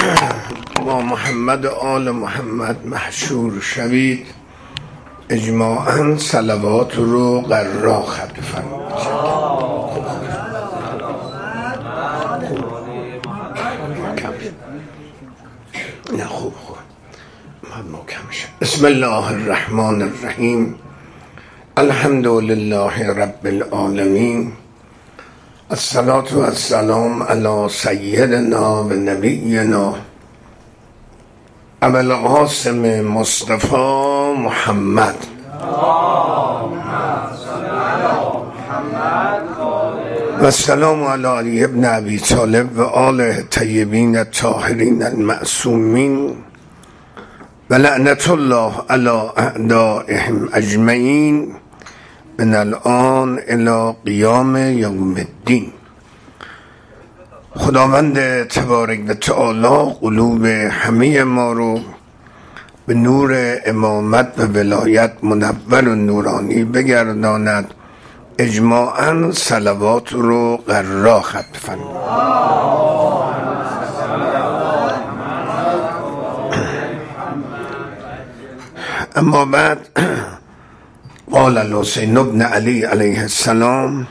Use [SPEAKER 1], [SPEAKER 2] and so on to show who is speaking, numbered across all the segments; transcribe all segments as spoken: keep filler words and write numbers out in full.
[SPEAKER 1] با محمد و آل محمد محشور شوید، اجماعاً صلوات رو قرا خط بفرمایید. نه خوب خوب محکم شد. بسم الله الرحمن الرحیم. الحمد لله رب العالمین. الصلاة و السلام علی سیدنا و نبینا ابو القاسم مصطفی محمد و السلام علی علی ابن ابی طالب و آله طیبین الطاهرین المعصومین و لعنت الله علی اعدائهم اجمعین من الان الی قیام یوم الدین. خداوند تبارک و تعالی قلوب همه ما رو به نور امامت و ولایت منور و نورانی بگرداند. اجماعاً صلوات رو قرا خط بفرمایید. اما بعد قال الحسین ابن علی علیه السلام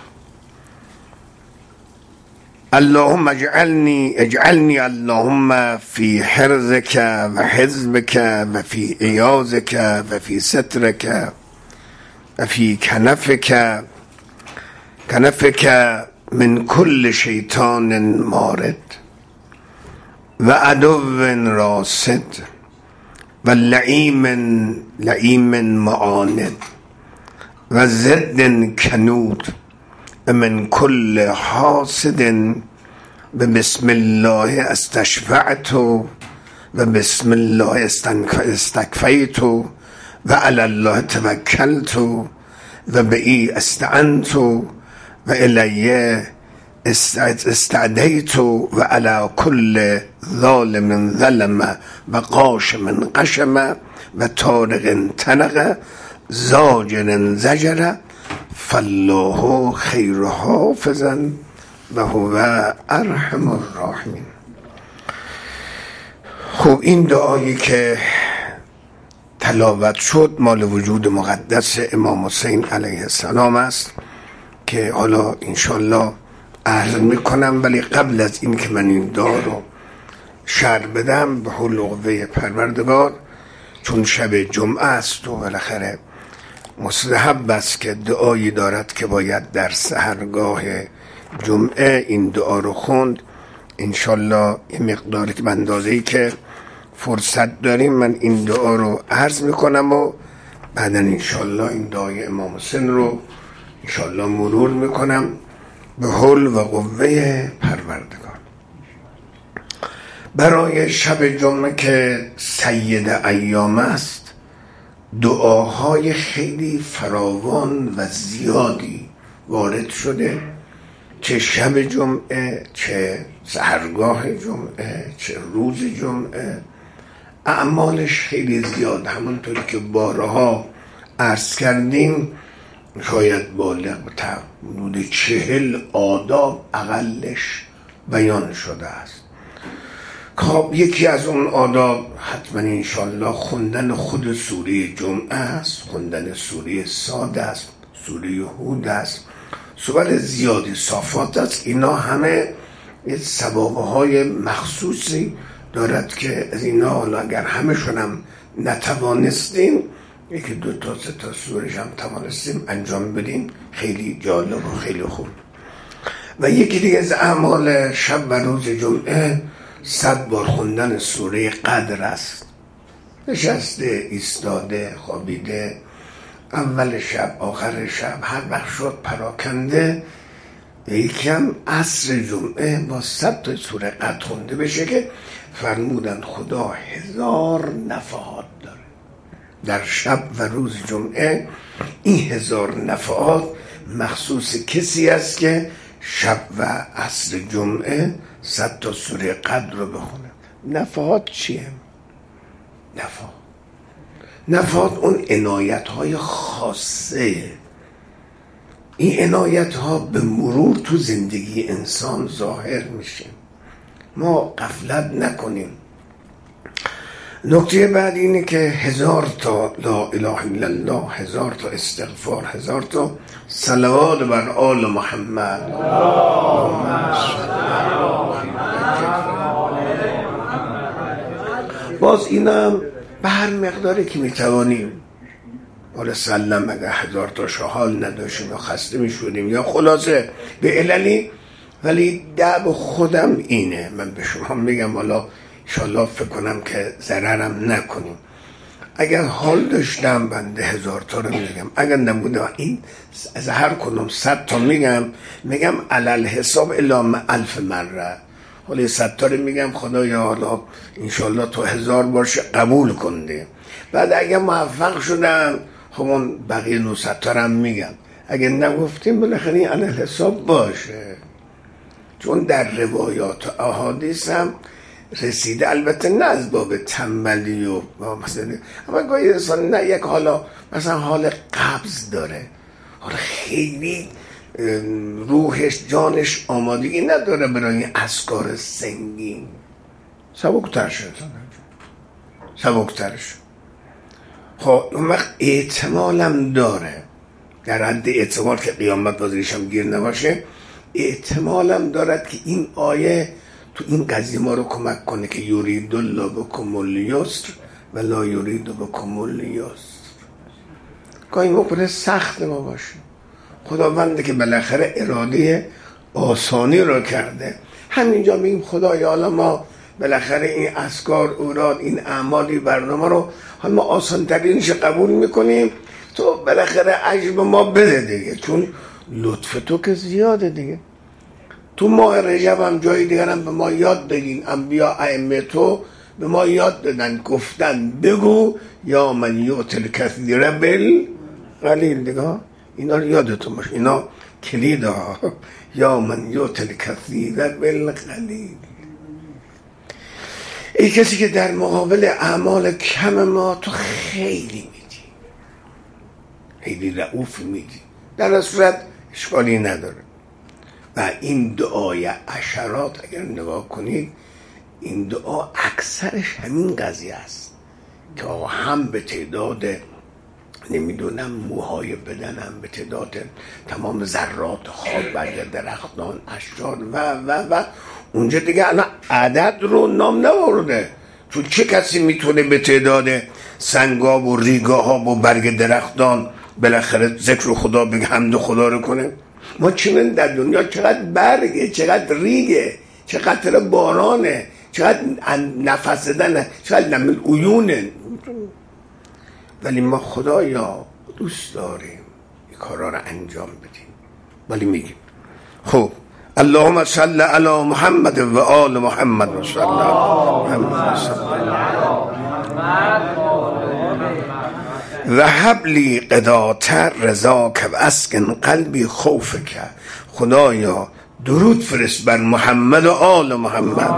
[SPEAKER 1] اللهم اجعلنی اجعلنی اللهم فی حرزک و حزبک و فی عیاذک و فی سترک و فی کنفک کنفک من کل شیطان مارد و عدو راسد و لعیم لعیم معاند و زد کنود و من کل حاسد و بسم الله استشفعت و بسم الله استکفیت و علی الله توکلت و بئی استعنت و الیه استعدیت و علی کل ظالم ظلم و قاشم قشم و طارق تنق زاجر زجر فالله خیر حافظا و هو ارحم الراحمین. خب این دعایی که تلاوت شد مال وجود مقدس امام حسین علیه السلام است که حالا انشالله عرض میکنم، ولی قبل از این که من این دعا رو شرح بدم به حول و قوه پروردگار، چون شب جمعه است و بالاخره مستحب است که دعایی دارد که باید در سحرگاه جمعه این دعا رو خوند. انشالله این مقداری که اندازه‌ای که فرصت داریم من این دعا رو عرض میکنم و بعدا انشالله این دعای امام حسین رو انشالله مرور میکنم به حول و قوه پروردگار. برای شب جمعه که سید ایام است دعاهای خیلی فراوان و زیادی وارد شده، چه شب جمعه، چه سحرگاه جمعه، چه روز جمعه. اعمالش خیلی زیاد، همونطوری که بارها عرض کردیم شاید بالغ تا حدود چهل آداب اقلش بیان شده است. خب یکی از اون آداب حتما انشالله خوندن خود سوره جمعه است، خوندن سوره صاد است، سوره هود است، سور زیادی صافات است. اینا همه یه ثوابه های مخصوصی دارد که از اینا حالا اگر همه شونم نتوانستیم یکی دو تا سه تا سورش هم توانستیم انجام بدیم خیلی جالب و خیلی خوب. و یکی دیگه از اعمال شب و روز جمعه صد بار خوندن سوره قدر است. نشسته، ایستاده، خوابیده، اول شب، آخر شب، هر وقت شد پراکنده، یکی هم عصر جمعه با صد تا سوره قدر خونده بشه که فرمودن خدا هزار نفحات داره در شب و روز جمعه. این هزار نفحات مخصوص کسی است که شب و عصر جمعه صد تا سوره قدر رو بخونه. نفحات چیه؟ نفحات نفحات اون عنایت های خاصه. این عنایت ها به مرور تو زندگی انسان ظاهر میشه. ما غفلت نکنیم نکته بعد اینه که هزار تا لا اله الا الله، هزار تا استغفار، هزار تا صلوات بر آل محمد. باز اینم به هر مقداری که میتوانیم، حالا سلم اگر هزار تا حال نداشتیم یا خسته میشودیم یا خلاصه به عللی، ولی دعب خودم اینه، من به شما میگم حالا انشالله فکر کنم که ضررم نکنیم. اگر حال داشتم بنده هزار تا رو میگم، اگر نبوده این از هر کدوم صد تا میگم میگم علل حساب الام الف مره. حالا صد تا رو میگم خدایا حالا انشالله تو هزار باشه قبول کنده. بعد اگر موفق شدم همون بقیه نوصد تا رو میگم، اگر نگفتیم بالاخره این علل حساب باشه. چون در روایات و احادیث هم رسیده، البته نه از باب تنبلی و مثلا، اما گاهی انسان نه یک حالا مثلا حال قبض داره، حالا خیلی روحش جانش آمادگی نداره برای این اذکار سنگین، سبکتر شد سبکتر شد خب اون وقت احتمالم داره، در حد احتمال که قیامت بازیشم گیر نباشه، احتمالم دارد که این آیه تو این قضیه ما رو کمک کنه که یرید الله بکم الیسر و لا یرید بکم الیسر. گاهی ممکنه سخت ما باشه، خداونده که بالاخره اراده آسانی رو کرده. همینجا میگیم خدایا حالا ما بالاخره این اذکار اوراد این اعمالی برنامه رو حالا ما آسان ترینش قبول میکنیم، تو بالاخره اجر به ما بده دیگه، چون لطف تو که زیاده دیگه. تو ماه رجب هم جای دیگر هم به ما یاد دادین، انبیا ائمه تو به ما یاد دادن، گفتن بگو یا من یؤتل کثیر بالقلیل دیگه. اینا رو یادتون باشه، اینا کلید ها. یا من یؤتل کثیر بالقلیل. ای کسی که در مقابل اعمال کم ما تو خیلی میدی، خیلی رؤوف میدی، در صورت اشکالی نداره. و این دعای عشرات اگر نگاه کنید، این دعا اکثرش همین قضیه است که هم به تعداد نمیدونم موهای بدنم، به تعداد تمام ذرات خاک بر درختان اشجار و و و اونجا دیگه الان عدد رو نام نبرده، چون چه کسی میتونه به تعداد سنگا و ریگاه ها و برگ درختان بالاخره ذکر خدا بگه، حمد خدا رو کنه؟ ما چه در دنیا چقدر برگه، چقدر ریگه، چقدر بارانه، چقدر نفس زدنه، چقدر نمل عیونه، ولی ما خدایا دوست داریم این کارا رو انجام بدیم، ولی میگیم خب اللهم صل علی محمد و آل محمد و صلی و حبلی قداتر رضا که و اسکن قلبی خوف که. خدایا درود فرست بر محمد و آل محمد.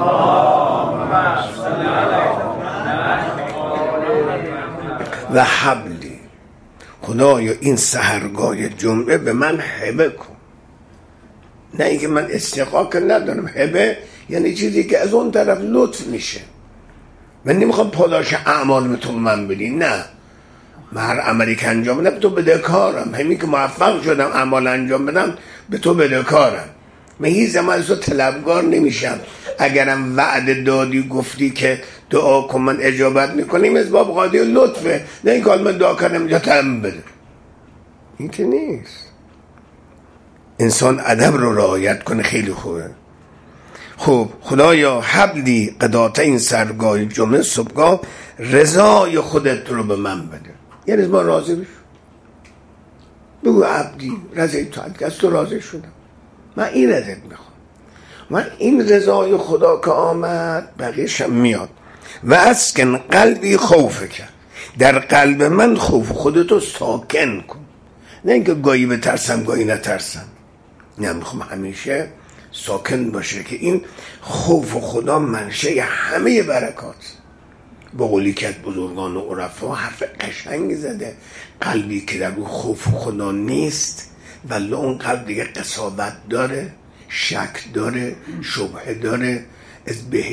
[SPEAKER 1] و حبلی، خدایا این سحرگاه جمعه به من هبه کن. نه اینکه من استحقاق ندارم، هبه یعنی چیزی که از اون طرف لطف میشه. من نمیخوام پاداش اعمال تو من بدی، نه، من هر عملی که انجام بدم به تو بدهکارم، همین که موفق شدم اعمال انجام بدم به تو بدهکارم. من هیچ زمان از تو طلبگار نمیشم. اگرم وعده دادی گفتی که دعا کن من اجابت میکنیم، از باب قاضی لطفه، نه این که من دعا کردم اینجا تم بده، این که نیست. انسان ادب رو رعایت کنه، خیلی خوبه. خب خدایا حبلی قدات این سرگاه جمعه صبحگاه رضای خودت رو به من بده. یعنی از ما راضی بشو، بگو عبدی رضای تو، از تو راضی شدم، من این رضایت میخوام. من این رضای خدا که آمد بقیه‌شم میاد. و اسکن قلبی خوفه کرد، در قلب من خوف خودتو ساکن کن. نه اینکه گاهی بترسم گاهی نترسم، نه، میخوام همیشه ساکن باشه که این خوف خدا منشه همه برکات. با قولی که بزرگان و عرفا حرف قشنگ زده، قلبی که در او خوف خدا نیست ولی اون قلب دیگه قساوت داره، شک داره، شبهه داره، از بهشت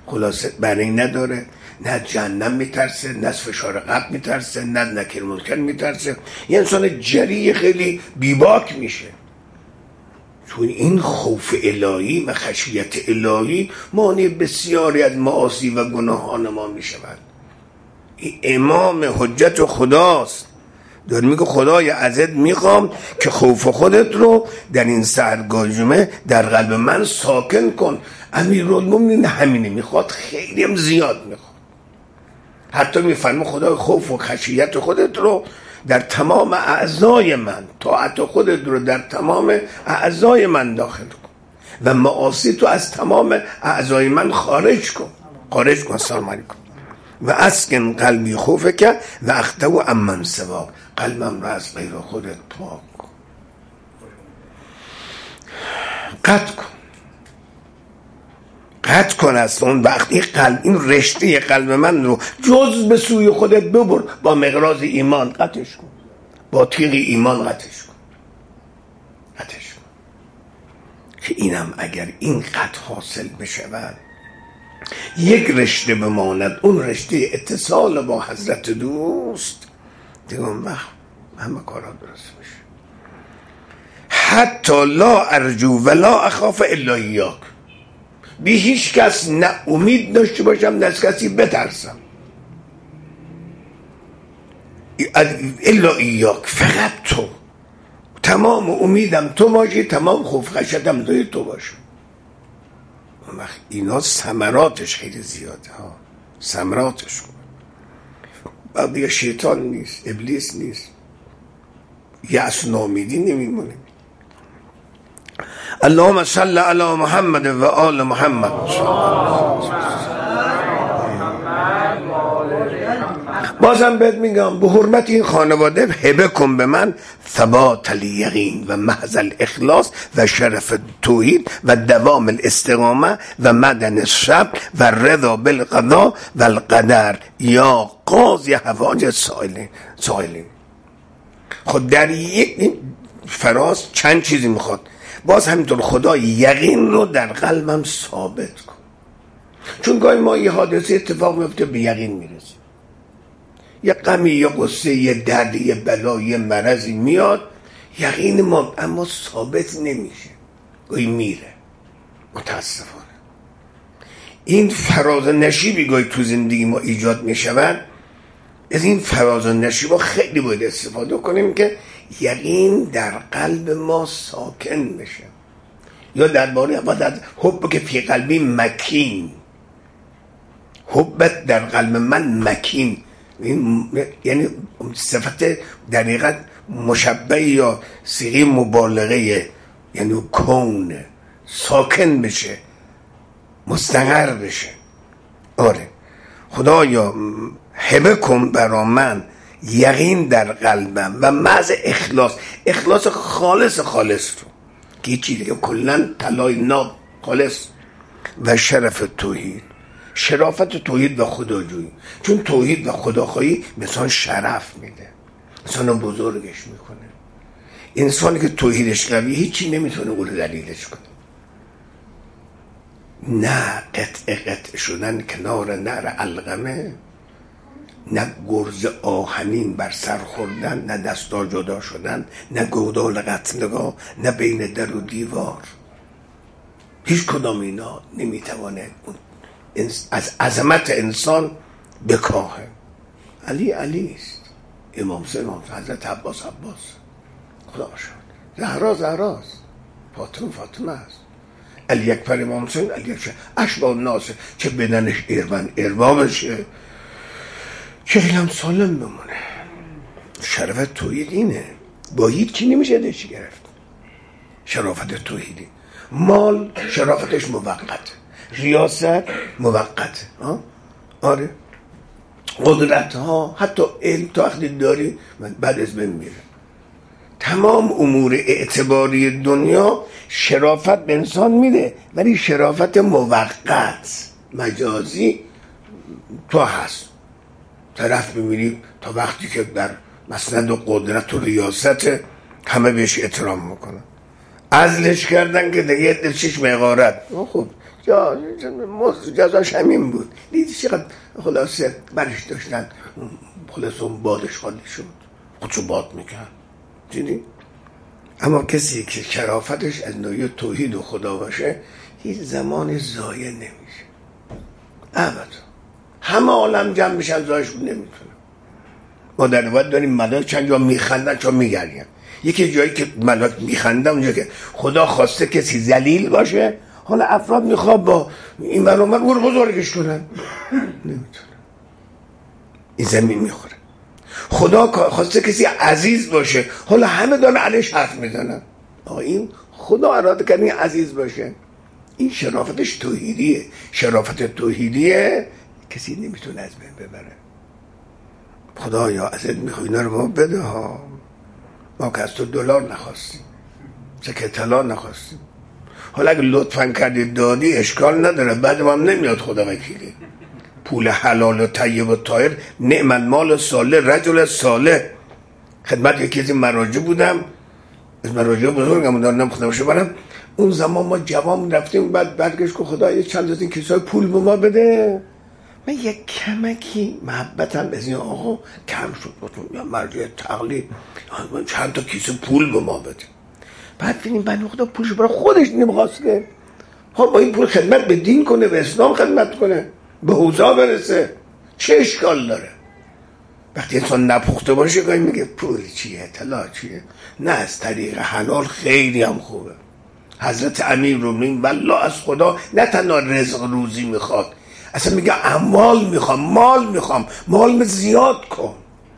[SPEAKER 1] خلاصه برای نداره، نه جهنم میترسه، نه از فشار قبر میترسه، نه نکیر منکر میترسه. یه انسان جری خیلی بیباک میشه. چون این خوف الهی و خشیت الهی مانع بسیاری از معاصی و گناهان ما میشود. این امام حجت خداست، داره میگه خدای ازت میخوام که خوف خودت رو در این سحرگاه جمعه در قلب من ساکن کن. امیرالمومنین همینه میخواد، خیلی هم زیاد میخواد. حتی میفرمه خدای خوف و خشیت خودت رو در تمام اعضای من، طاعت خودت رو در تمام اعضای من داخل کن و معاصی تو از تمام اعضای من خارج کن خارج کن سلام علیکم. و اسکن قلبی خوفه که و اختو امن سوا، قلبم رو از غیر خودت پاک کن. قطع کن قطع کن از اون وقتی قلب، این رشته قلب من رو جز به سوی خودت ببر، با مقراض ایمان قطعش کن، با تیغ ایمان قطعش کن قطعش کن که اینم اگر این قطع حاصل بشود یک رشته بماند، اون رشته اتصال با حضرت دوست، دیگه اون وقت همه کارا درست میشه. حتی لا ارجو ولا اخاف الا ایاک، بی هیچ کس نه امید داشته باشم نه از کسی بترسم، الا ایاک، فقط تو. تمام امیدم تو باشی، تمام خوف خشیتم توی تو باشه. وقت اینا ثمراتش خیلی زیاده ها، ثمراتش خوبه. بعد دیگه شیطان نیست، ابلیس نیست، یأس و ناامیدی نمیمونه. اللهم صل علی محمد و آل محمد. بازم بهت میگم به حرمت این خانواده هبه کن به من ثبات الیقین و محض الاخلاص و شرف توحید و دوام الاستقامه و مدن الصبر و رضا بالقضاء و القدر یا قاضی حوائج سائلین. خود در یک فراز چند چیزی میخواد. باز همینطور خدا یقین رو در قلبم ثابت کن، چون گاهی ما یه حادثه اتفاق میفته به یقین میرسیم، یه غمی، یه قصه، یه درد، یه بلا، یه مرضی میاد، یقین ما اما ثابت نمیشه، گاهی میره. متاسفانه این فراز و نشیبی گاهی تو زندگی ما ایجاد میشود. از این فراز و نشیبا خیلی باید استفاده کنیم که یقین در قلب ما ساکن بشه. یا درباره بعد حب که فی قلبی مکین، حبت در قلب من مکین، یعنی صفت دقیقا مشبه یا صیغه مبالغه، یعنی کون ساکن بشه، مستقر بشه. آره خدایا هبه کن برا من یقین در قلبم و محض اخلاص، اخلاص خالص خالص رو که چیزی دیگه کلن طلای ناب خالص، و شرف توحید، شرافت توحید و خداجویی. چون توحید و خداخواهی انسان شرف میده، انسان بزرگش میکنه. انسانی که توحیدش قوی هیچی نمیتونه او رو دلیلش کنه. نه قطع قطع شدن کنار نعر علقمه، نه گرز آهنین بر سر خوردن، نه دستا جدا شدن، نه گودال قتلگاه، نه بین در و دیوار. هیچ کدام اینا نمیتوانه از عظمت انسان بکاهه. علی علی است، امام حسین امام حضرت عباس عباس، خدا شد، زهرا زهراست، فاطمه فاطمه است، علی اکبر امام حسین علی اکبر، اشباه الناس، چه بدنش ارون اروا بشه، چه هم سالم بمونه. شرافت توحید اینه، با هیچی نمیشه دشی گرفت. شرافت توحیدی، مال شرافتش موقت، ریاست موقت، آره قدرت ها، حتی علم تا وقتی داری بعد از بین میره. تمام امور اعتباری دنیا شرافت به انسان میده، ولی شرافت موقت مجازی تو هست. طرف ببینی تا وقتی که در مسند و قدرت و ریاست همه بهش احترام میکنن، عزلش کردن که دیگه دلشش مغارت. خب جا جزاش همین بود. دیدی چقدر خلاصه برش داشتن، خلاصه اون بادش خالی شد، خودشو باد میکرد. دیدی؟ اما کسی که شرافتش از نوعی توحید و خدا باشه هیچ زمان ضایع نمیشه ابدا. همه عالم جمع بشن ضایعش نمیتونه. ما در روایت داریم ملاک چند جا میخندن چون میگردن. یکی جایی که ملاک میخندن اونجا که خدا خواسته کسی ذلیل باشه، حالا افراد میخواد با این برنامه او رو بزرگش کنن، نمیتونه. این زمین میخوره. خدا خواسته کسی عزیز باشه، حالا همه دارن علیش حرف میزنن. این خدا اراده کرد این عزیز باشه. این شرافتش توحیدیه. شرافت توحیدیه کسی نمیتونه از بین ببره. خدایا ازت میخوای اینا رو ما بده ها. ما که از تو دلار نخواستیم، سکه طلا نخواستیم. حالا اگه لطفاً کردی دادی اشکال نداره، بعد ما هم نمیاد خدا وکیلی. پول حلال و طیب و طاهر نعم المال صالح رجل صالح. خدمت یکی از این مراجع بودم، از مراجع بزرگم دارم خدا باشه برم. اون زمان ما جوان رفتیم، بعد برگشت که خدا یه چند از این کیسای پول به ما بده. من یک کمکی محبتم از این آقا کم شد، باتون یا مرجع تقلید چند تا کیسه پول به ما بده. بعد بینیم بنده خدا پولش برای خودش نمیخواست که ها با این پول خدمت به دین کنه، به اسلام خدمت کنه، به حوزه برسه. چه اشکال داره؟ وقتی انسان نپخته باشه گاهی میگه پول چیه، طلا چیه. نه، از طریق حلال خیلی هم خوبه. حضرت امیرالمومنین والله از خدا نه تنها رزق روزی میخواد، اصلا میگه اموال میخوام، مال میخوام، مال زیاد کن.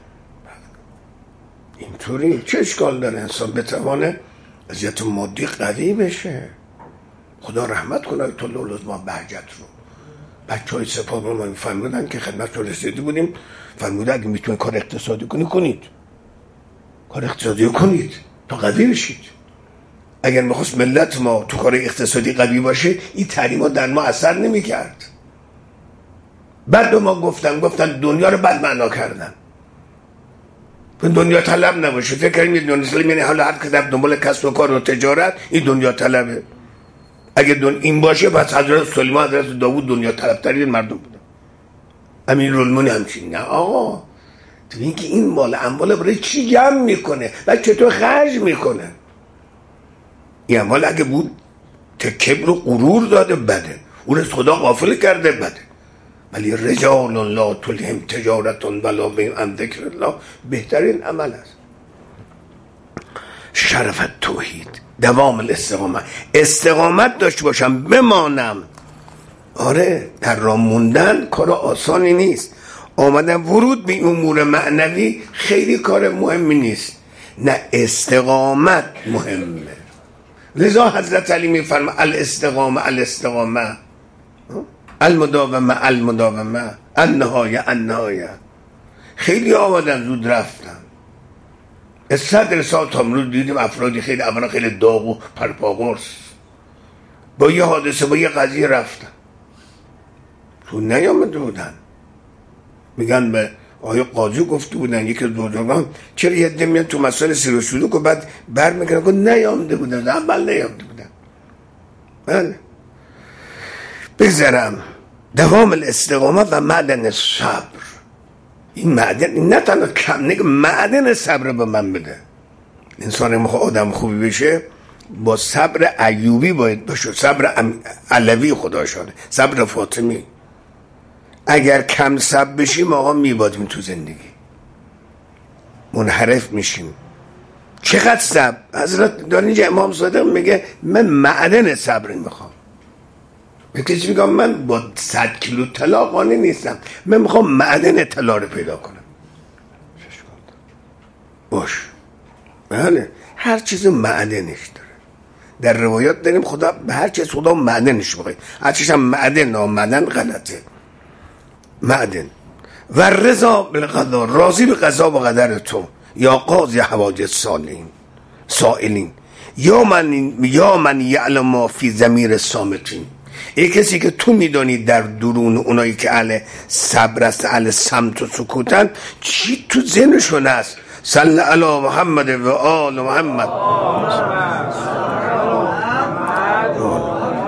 [SPEAKER 1] اینطوری چه اشکال داره انسان بتوانه اذیت مادی قوی بشه؟ خدا رحمت کنه تو لولزما بهجت رو. بچه های سپاه رو ما فرمودن که خدمت رو رسیدی بودیم، فرموده اگه میتونید کار اقتصادی کنی کنید، کار اقتصادی کنید تا قوی بشید. اگر میخواست ملت ما تو کار اقتصادی قوی باشه این تحریما در ما اثر نمیکرد. بعد به ما گفتن گفتن دنیا رو بد معنا کردن، دنیا طلب نباشه. فکر کنیم دنیا طلب یعنی حالا هر کس دنبال کسب و کار و تجارت این دنیا طلبه. اگه دن این باشه پس حضرت سلیمان حضرت داوود دنیا طلب ترین مردم بودن. امیرالمومنین همچین. نه آقا، تو این که این مال اموال برای چی جمع میکنه و چطور خرج میکنه؟ این اموال اگه بود کبر و غرور داده بده، اون از خدا غافل کرده بده. ولی رجال لا تلهم تجارت ولا بیع عن ذکر الله بهترین عمل است. شرفت توحید، دوام الاستقامت، استقامت داشته باشم بمانم. آره، در راه موندن کار آسانی نیست. آمدن ورود به امور معنوی خیلی کار مهمی نیست، نه استقامت مهمه. لذا حضرت علی میفرماید الاستقامه الاستقامه المداومه المداومه النهایه النهایه. خیلی آمدن زود رفتن. صدر ساعت امروز دیدیم افرادی خیلی اولا خیلی داغ و پرپاقرص با یه حادثه با یه قضیه رفتن، تو نیامده بودن. میگن به آقای قاضی گفته بودن یکی از بزرگان چرا یه عده میان تو مسائل سیر و سلوک و بعد برمیگردن که نیامده بودن، اول نیامده بودن. بله بگذرم. دوام الاستقامت و معدن صبر. این معدن نه تنها کم نگه، معدن صبر به من بده. انسان میخواد آدم خوبی بشه با صبر ایوبی باید باشه، صبر علوی خدا شده، صبر فاطمی. اگر کم صبر بشیم آقا میبادیم تو زندگی، منحرف میشیم. چقدر صبر؟ حضرت دار اینجا امام صادق میگه من معدن صبر میخوام. به کسی میگم من با صد کیلو طلا قانع نیستم، من میخوام معدن طلا رو پیدا کنم. باش. بله، هر چیز معدنش داره. در روایات داریم خدا به هر چیز خدا معدنش بخواد. هر چیز هم معدن نامعدن غلطه. معدن و رضا بالقضا، راضی به قضا و قدر تو. یا قاضی حوادث سالین سائلین یا من یا من یعلم ما فی ضمیر الصامتین. ای کسی که تو میدانی در درون اونایی که اهل صبر است، اهل صمت و سکوتن، چی تو ذهنشون است. صلی علی محمد و آل محمد.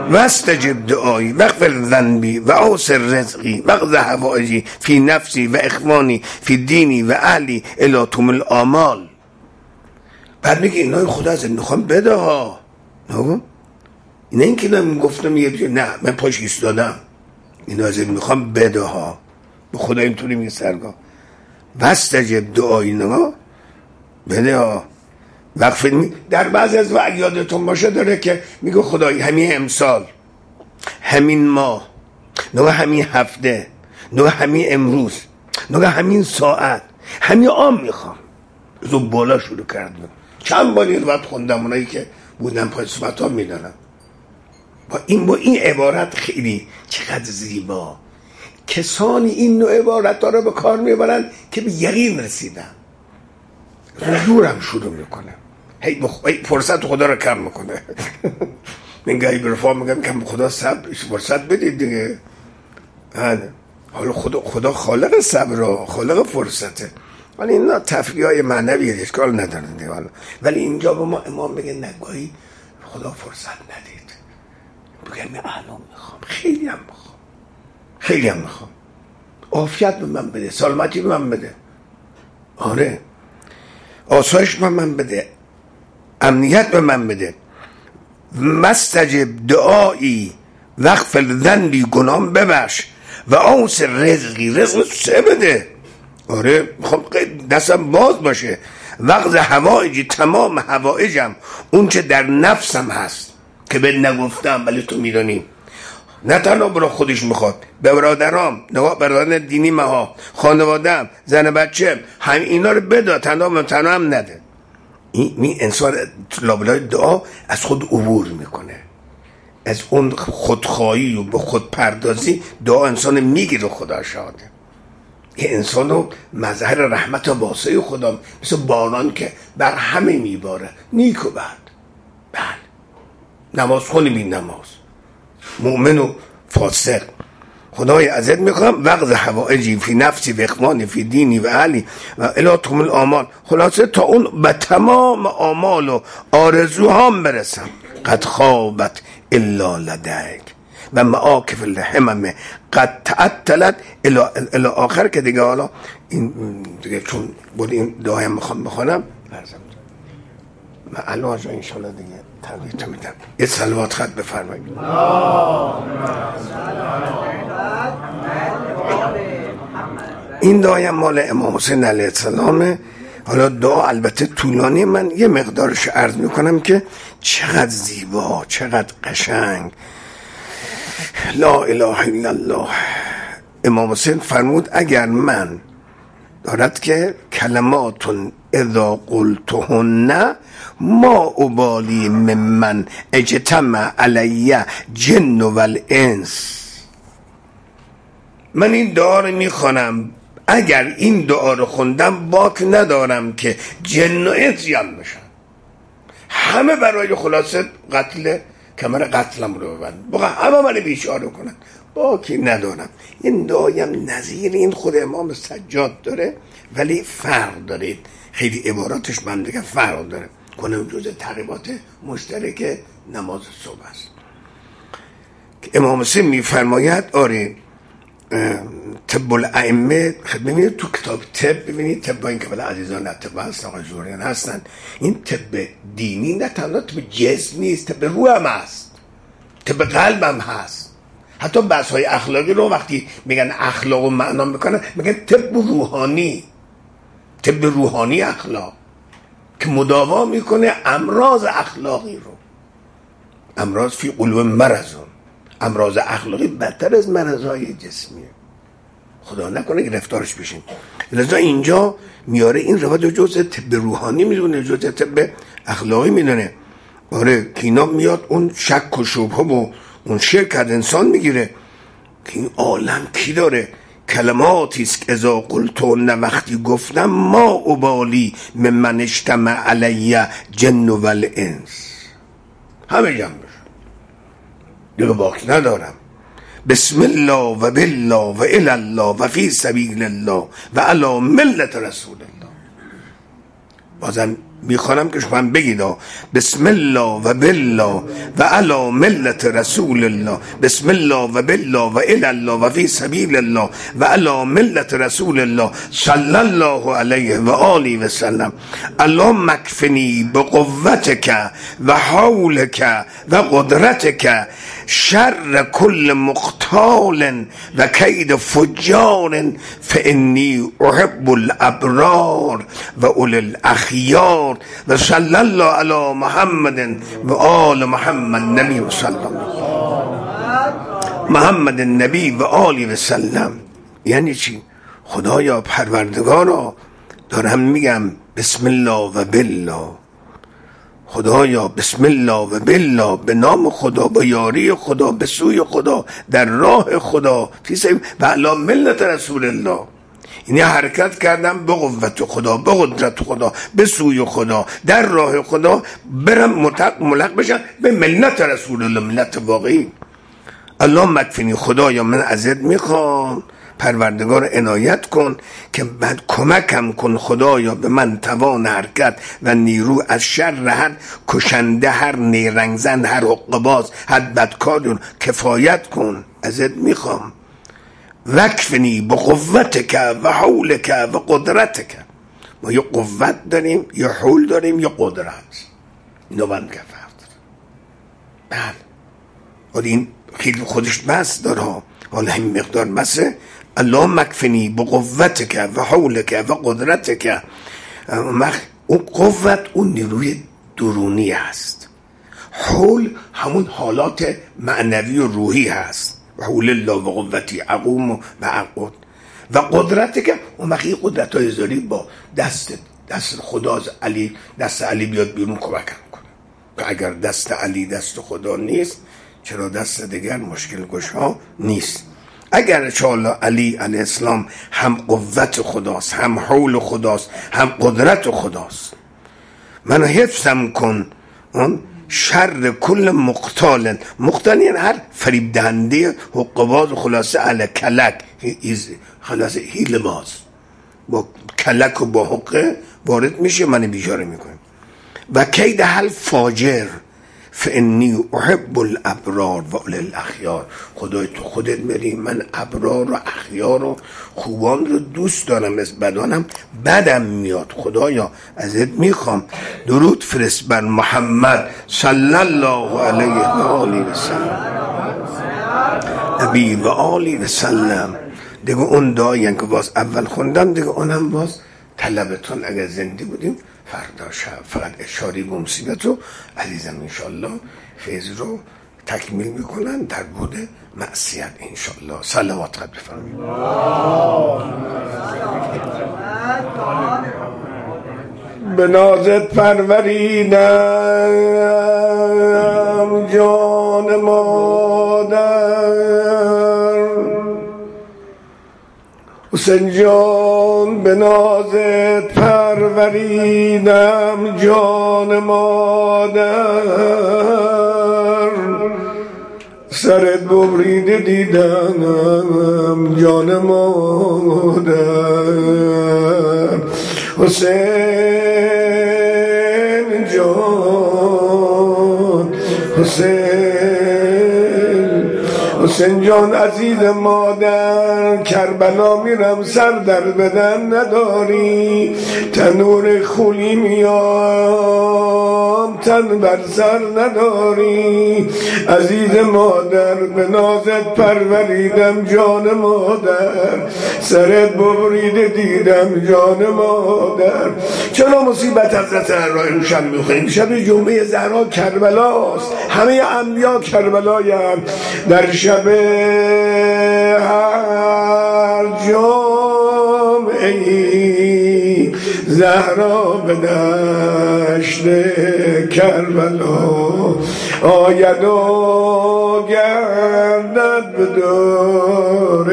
[SPEAKER 1] واستجب دعایی واغفر ذنبی و اوسر رزقی واقض حوائجی فی نفسی و اخوانی فی دینی و اهلی الی طول الآمال. بعد میگه اینا خدا ازت میخوام بده ها. نه اینا این که من گفتم یه نه من پاش ایستادم، اینا ازت میخوام بده ها. به خدا اینطوری میگه سرگاه واستجب دعایی نگاه بده ها. وقف در بعضی از وقت یادتون باشه داره که میگه خدای همین امسال، همین ماه، نگاه همین هفته، نگاه همین امروز، نگاه همین ساعت، همین آن میخوام. زو بالا شروع کردم چند بار این وقت خوندم، اونایی که بودن پای صحبت ها میدانم با این با این عبارت خیلی چقدر زیبا. کسانی این نوع عبارت ها رو به کار میبرن که به یقین رسیدن. رجورم شروع میکنه هی بخ... فرصت خدا رو کم میکنه. من گاهی به رفاق میگم کم خدا صبر فرصت بدید دیگه. حالا خدا خدا خالق صبر، خالق فرصته، ولی اینا تفریح های معنویه اشکال نداره دیگه. ولی اینجا به ما امام بگه نگاهی خدا فرصت ندید، بگم من الان میخوام، خیلی هم میخوام، خیلی هم میخوام عافیت به من بده، سلامتی به من بده، آره آسایش به من بده، امنیت به من بده. مستجب دعایی واغفر ذنبی گناهم ببخش و اوسع رزقی رزق سه بده. آره میخوام دستم باز باشه. وقت حوائجی تمام حوائجم اون چه در نفسم هست که به نگفتم ولی تو میدانی. نه تنها برای خودش میخواد، به برادرام، نگاه برادران دینی مها، خانوادم، زن بچه، هم اینا رو بده، تنها من تنها هم نده. این, این انسان لابلای دعا از خود عبور میکنه، از اون خودخواهی و به خود پردازی دعا انسان میگیره. خدا شاده این انسان رو مظهر رحمت و واسعه خدا، مثل باران که بر همه میباره، نیک و بد. بله نماز خونی بی نماز، مؤمن و فاسق. خدای ازت میخوام وقت حوائجی فی نفسی و اخوانی فی دینی و اهلی و الی طول الآمال. خلاصه تا اون به تمام آمال و آرزوهام برسم. قد خوابت الا لدیک و معاکف الهمم قد تعطلت الی آخر که دیگه. حالا این دیگه چون بود این دعایم میخوام بخونم من الان ان شاء الله دیگه تبریک میدم. یه صلوات خط بفرمایید. این دعایم مال امام حسین علیه السلامه. حالا دعا البته طولانی، من یه مقدارش عرض میکنم که چقدر زیبا، چقدر قشنگ. لا اله الا الله. امام حسین فرمود اگر من دارد که کلماتون اذا قلتهن ما ابالی ممن اجتمع علی جن و الانس. من این دعا رو میخوانم، اگر این دعا رو خوندم باک ندارم که جن و انس جمع بشن، همه برای خلاصه قتل کمر قتلم رو ببند، بقیه همه من بیچاره کنن، باکی ندارم. این دعایم نظیر این خود امام سجاد داره ولی فرق داره، خیلی عباراتش من دیگه فرق داره. کنم جزء تقریبات مشترک نماز صبح است که امام حسین میفرماید آره طب الائمه. ببینید تو کتاب طب، ببینید طب این که بله عزیزان طب هستن، آقای جوریان هستن، این طب دینی نه تنها طب جسم نیست، طب روح هم هست، طب قلب هم هست. حتی بحث های اخلاقی رو وقتی میگن اخلاق و معنا میکنن میگن طب روحانی، طب روحانی اخلاق که مداوا میکنه امراض اخلاقی رو. امراض فی قلوب مرضون، امراض اخلاقی بدتر از مرضهای جسمیه، خدا نکنه گرفتارش بشیم. لذا اینجا میاره این روایت جزء طب روحانی میدونه، جزء طب اخلاقی میدونه. آره که اینا میاد اون شک و شبهه و اون شرک از انسان میگیره که این عالم کی داره. کلماتی است که اذا قلتهن وقتی گفتم ما ابالی ممن اجتمع علی جن و الانس، همه جمع بشن دیگه باک ندارم. بسم الله و بالله و الی الله و فی سبیل الله و علی ملت رسول الله. بازم میخوانم که شما بگید بسم الله و بالله و علی ملت رسول الله، بسم الله و بالله و الی الله و فی سبیل الله و علی ملت رسول الله صلی الله علیه و آله و سلم. اللهم اکفنی بقوتک و حولک و قدرتک شر کل مختال و کید فجار فانی احب الابرار و اولی الاخیار و صلی الله علی محمد و آل محمد نبی و سلم محمد نبی و آلی و سلم. یعنی چی؟ خدایا پروردگارا دارم میگم بسم الله و بالله، خدایا بسم الله و بالله، به نام خدا، با یاری خدا، به سوی خدا، در راه خدا، فی سبیل و علی ملت رسول الله. یعنی حرکت کردم به قوت خدا، به قدرت خدا، به سوی خدا، در راه خدا، برم متق ملق بشم به ملت رسول الله، ملت واقعی. اللهم اکفنی، خدایا من ازت میخوام پروردگار عنایت کن که بعد کمکم کن خدایا به من توان حرکت و نیرو از شر هر کشنده، هر نیرنگزن، هر حقباز، هر بدکار کفایت کن، ازت میخوام. وکفنی با قوتک و حولک و قدرتک. ما یا قوت داریم یا حول داریم یا قدرت، اینو من که فرق داره. بله این خیلی خودش بس داره، حالا این مقدار بسه. اللهم اکفنی با قوتک و حولک و قدرتک. اون قوت اون نیروی درونی هست، حول همون حالات معنوی و روحی هست، حول الله و قوتی اقوم و اقود. و قدرت که اون وقتی قدرت های زاری با دست دست خدا از علی، دست علی بیاد بیرون کمکم کنه. که اگر دست علی دست خدا نیست، چرا دست دیگر مشکل گشا نیست. اگر انشاءالله علی علیه السلام هم قوت خداست، هم حول خداست، هم قدرت خداست، منو حفظم کن اون شر کل مقتال. مقتال یعنی هر فریب دهنده حقباز، خلاصه علی کلک، خلاصه هیل باز با کلک و با حقه وارد میشه، من بیچاره میکنه. و کید هل فاجر فانی احب الابرار و اولی الاخیار. خدای تو خودت میری، من ابرار و اخیار و خوبان رو دوست دارم، از بدانم بدم میاد. خدایا ازت میخوام درود فرست بر محمد صلی الله علیه و آله و سلم نبی و آله و سلم. دیگه اون دعایی که باز اول خوندم، دیگه اونم باز طلبتون اگر زنده بودیم فردا شب فقط اشاری به مصیبت رو عزیزم انشالله فیض رو تکمیل میکنن در بود معصیت انشالله. صلوات قد بفرمایید. به نازت پروریدم جان مادر، حسین جان به نازت پروریدم جان مادر، سرت ببریده دیدم جان مادر. حسین جان، حسین حسین جان عزیز مادر، کربلا میرم سر در بدن نداری، تنور خولی میام تن بر سر نداری. عزیز مادر به نازت پروریدم جان مادر، سرت ببریده دیدم جان مادر. چرا مصیبت حضرت زهرا امشب میخواییم؟ شب جمعه زهرا کربلاست، همه انبیا کربلایم. در شب هر جمعه زهرا به دشت کربلا آید و گردد به دور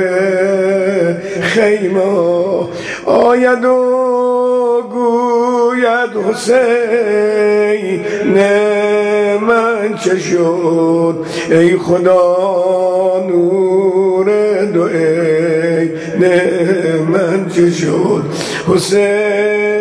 [SPEAKER 1] خیمه، آید و گوید حسین من چه شد، ای خدا نور دو ای من چه شد. حسین